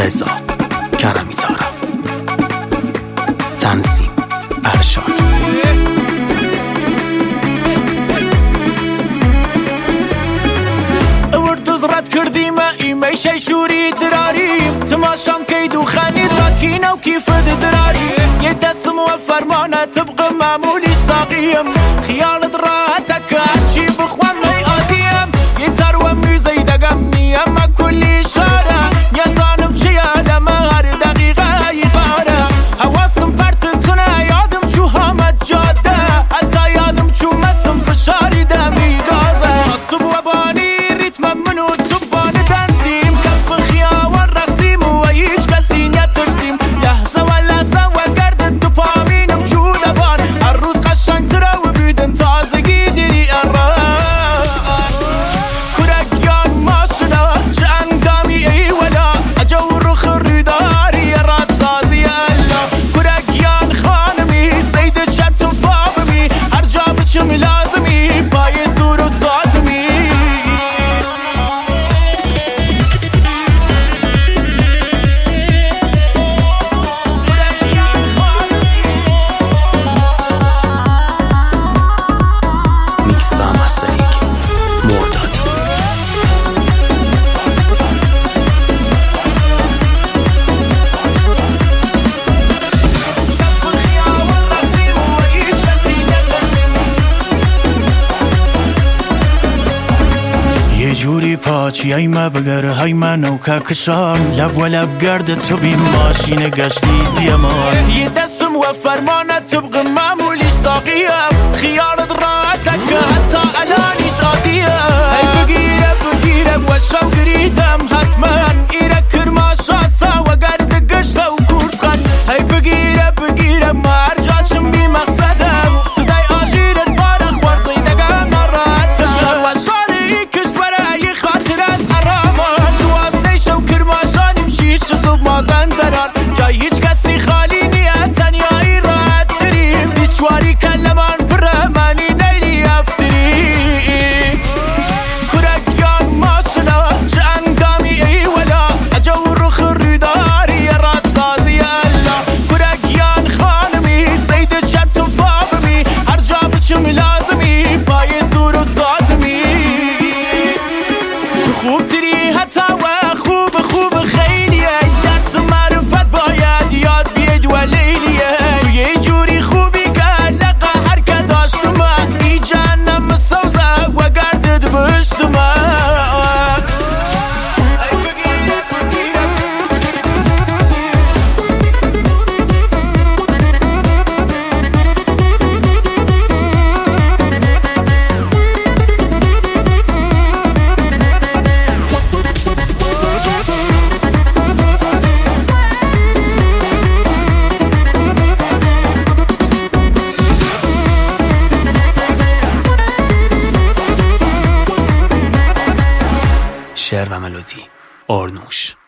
رضا کرمی تارا، تنظیم ارشان. رد کردیم ایمیشه شوری دراریم تماشام کید و خنید راکینه و کیف دراریم یه دستم و فرمانه طبق معمولی ساقیم خیالت راحته که هرچی بخوام لی آدیم یه تر و میزی دگم نیم کلی شاره یزانم چیه لما هر دقیقه ایقاره حواسم پرتتونه یادم چو همه جاده حتی یادم چو مسم فشاری دمی گازه نصب و بانی ریتم منو جوری پاچی ای ما بگر های منو که کشان لب و لب گرد تو بی ماشین گشتی دیمان یه دستم و فرمانه طبق معمولی ساقیم خیالت راحته که حتی الانیش عادیه ای بگیره و شو گریدم حتما ایره کرما شاسه و گرد گشته و کورس خان ای بگیره ما هر جاشم بی مقصدم صدای آجیرت باره خوار زیدگم ناراحته شر و شاری کشوره مازن درار جای هیچ کسی خالی نیه تنیایی راحت تریم بیچواری کلمان پرمانی نیری افتری کرکیان ماشلا چه انگامی ای ولا اجو رخ ریداری راد سازی الله کرکیان خانمی سید چت و فابمی هر جا بچم لازمی پای زور و ساتمی تو خوب تری حتی و خوب خیلیه شعر و ملودی آرنوش.